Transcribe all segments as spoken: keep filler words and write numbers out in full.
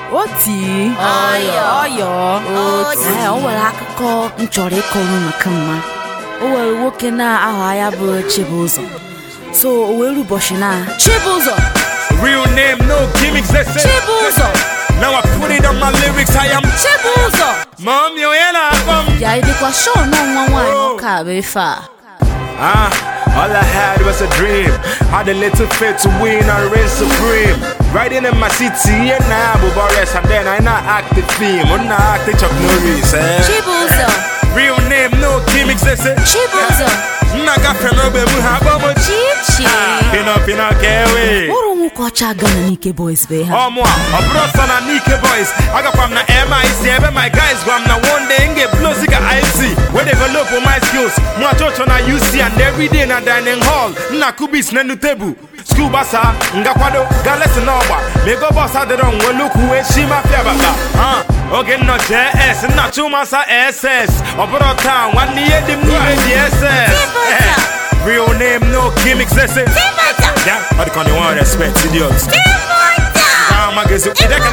Oti Oyo Oyo Oti Eh, o nwere akụkọ m chọrọ ịkọrọ maka mma. O nwere nwoke na-aha ya bụ Chibuzor. So o were ụbọchị na Chibuzor Real name, no gimmicks, let's say Chibuzor Now I put it on my lyrics, I am Chibuzor Mom, you ain't a bum. Ya ịdịkwa show na nwa nwaanyị ụka bụ ife a. Ah, all I had was a dream. Had a little faith to win and reign supreme. Riding in my city, and now I'm Boris, and then I not act the theme. I'm not acting Chuck Norris, eh? Chibuzor Real name, no gimmicks, they say. Chibuzor Naga Fenobe Muhabamo. Chichi Pin up in a kewe. Uru nwoke ọcha Ghana Nike Boys be ha. Oh, moi, a brother and Nike boys. I got from the M I C, ever my guys go. I'm now one day and get blows, I I C. Where develop on my skills. More touch on a U C and every day in a dining hall. Nakubis Nenu Tebu. School basa, Ngakwado, Gales and Oba. Mego boss had the wrong one look who is Shima Fiabaka. Ah, okay, not J S, not two massa S S. Opera town, one year the movie the S S. Real name, no gimmicks, let's say. Yeah, but can you want respect, idiots? Ah, magazine, they can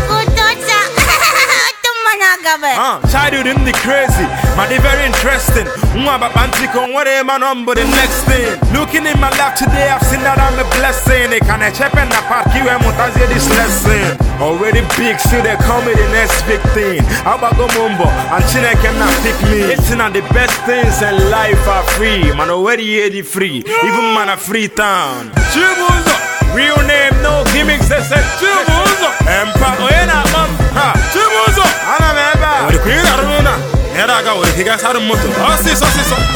Ah, childhood in the crazy, man, they very interesting. Mwaba Pantiko, what am I on but the next thing? Looking in my life today, I've seen that I'm a blessing. They can I check and apart, you and Mutazi this lesson. Already big, see they call me the next big thing. How about go Mumbo, and China cannot pick me. It's not the best things in life are free. Man, already here the free, even man a free town. Chibuzor, real name, no gimmicks, they say Chibuzor. Empire, oh yeah, nah, man, ha, Chibuzor. The queen of Runa, and I go with he got out of motor. Oh, sis, oh, sis, oh.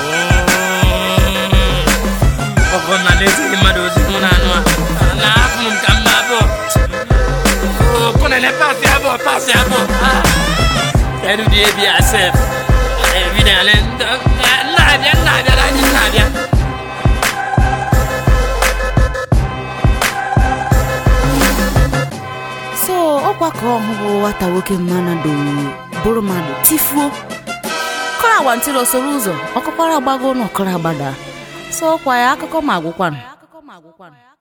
Oh, na nezi madozi munanwa. Na hapo mkambabo. Oh, kuna ne passe hapo, passe hapo. Ah. Tadu die bi asef. Evidently, na bien, na bien, na bien. So ọkwa ka ọhụrụ nwata nwoke mmanụ do bụrụ mmadụ tifuo kọrọ agba ntịrị osoro ụzọ ọkọkwara agbago n'ọkọrọ agbada so ọkwa ya akụkọ ma agwụkwanụ